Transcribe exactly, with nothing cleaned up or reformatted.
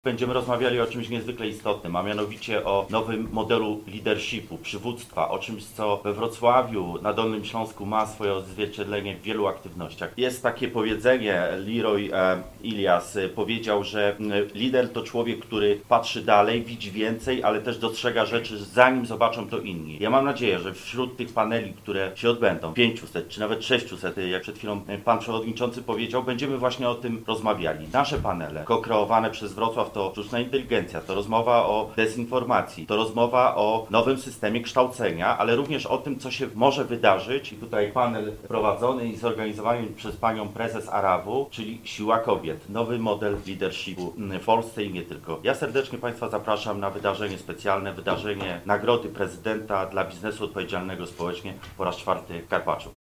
Będziemy rozmawiali o czymś niezwykle istotnym, a mianowicie o nowym modelu leadershipu, przywództwa, o czymś, co we Wrocławiu, na Dolnym Śląsku ma swoje odzwierciedlenie w wielu aktywnościach. Jest takie powiedzenie, Leroy e, Ilias powiedział, że lider to człowiek, który patrzy dalej, widzi więcej, ale też dostrzega rzeczy, zanim zobaczą to inni. Ja mam nadzieję, że wśród tych paneli, które się odbędą, pięciuset czy nawet sześciuset, jak przed chwilą pan przewodniczący powiedział, będziemy właśnie o tym rozmawiali. Nasze panele, kokreowane przez Wrocław, to sztuczna inteligencja, to rozmowa o dezinformacji, to rozmowa o nowym systemie kształcenia, ale również o tym, co się może wydarzyć. I tutaj panel prowadzony i zorganizowany przez panią prezes Arawu, czyli Siła Kobiet, nowy model leadershipu w Polsce i nie tylko. Ja serdecznie Państwa zapraszam na wydarzenie specjalne, wydarzenie Nagrody Prezydenta dla biznesu odpowiedzialnego społecznie po raz czwarty w Karpaczu.